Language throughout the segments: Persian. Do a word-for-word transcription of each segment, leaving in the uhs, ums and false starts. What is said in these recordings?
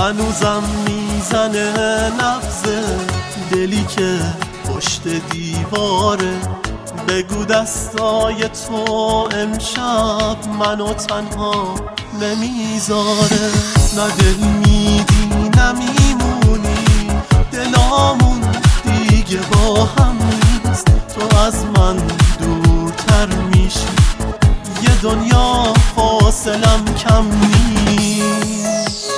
هنوزم میزنه نبض دلی که پشت دیواره. بگو دستای تو امشب منو تنها نمیذاره. نه دل میدی نمیمونی، دلامون دیگه با هم نیست. تو از من دورتر میشی، یه دنیا فاصلم کم نیست.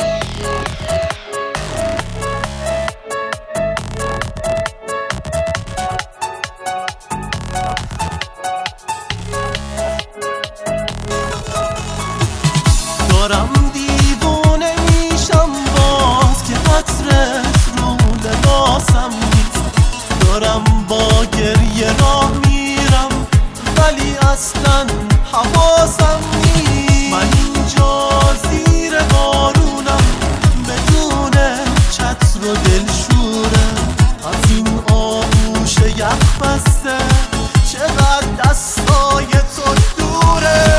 دارم دیوونه میشم باز که عطرت رو لباسم نیست. دارم با گریه راه میرم ولی اصلا حواسم نیست. من اینجا زیر بارونم بدون چتر و دلشورم. از این آغوش یخ بسته چقدر دستای تو دوره.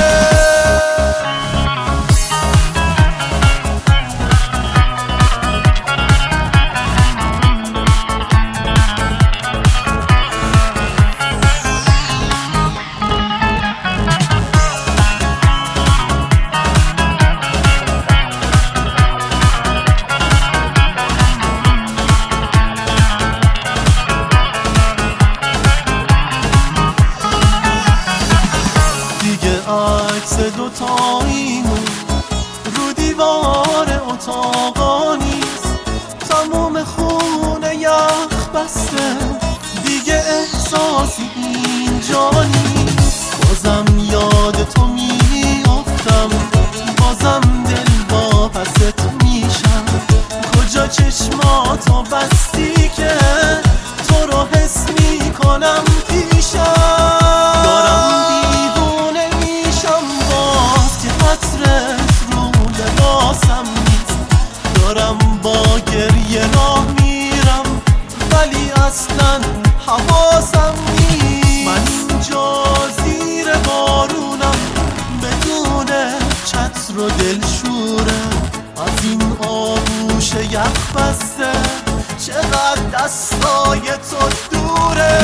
عکس دوتاییمون رو دیوار اتاقا نیست. تموم خونه یخ بسته دیگه احساسی اینجا نیست. بازم یاد تو میافتم، بازم دل واپست میشم. کجا چشماتو بستی که تو رو حس میکنم پیشم. دارم با گریه راه میرم ولی اصلا حواسم نیست. من اینجا زیر بارونم بدون چتر و دلشورم. از این آغوش یخ بسته چقدر دستای تو دوره.